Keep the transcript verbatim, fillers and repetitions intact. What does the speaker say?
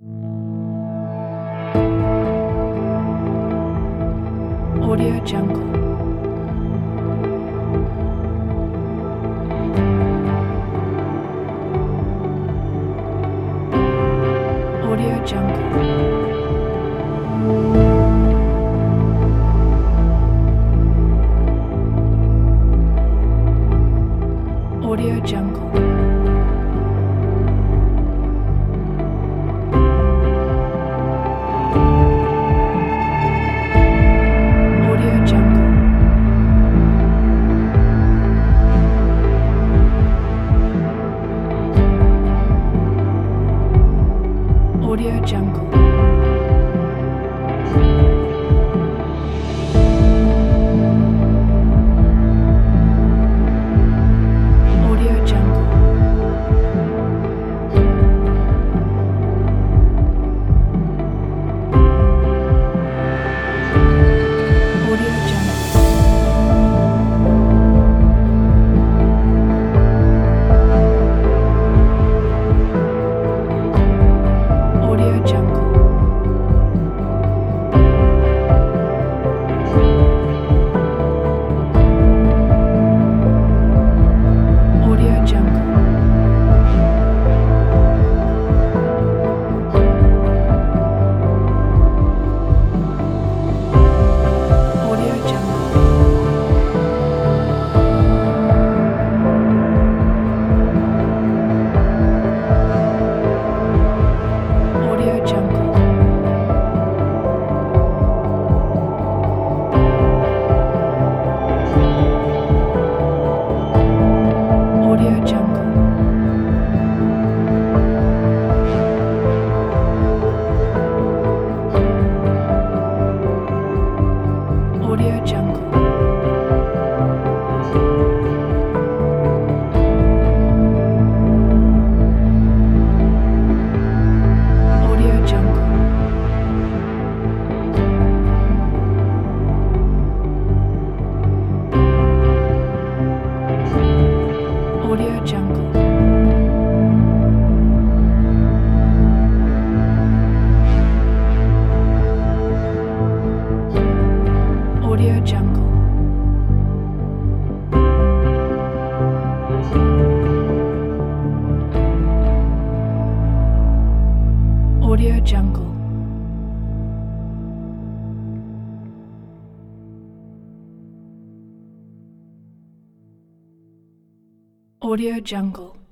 Audio Jungle. Audio Jungle. Audio Jungle. Audio Jungle. Audio Jungle. Audio Jungle. Audio Jungle. Audio Jungle. Audio Jungle. Audio Jungle. Audio Jungle. Audio Jungle. Audio Jungle. Audio Jungle. Audio Jungle. Audio Jungle. Audio Jungle. Audio Jungle.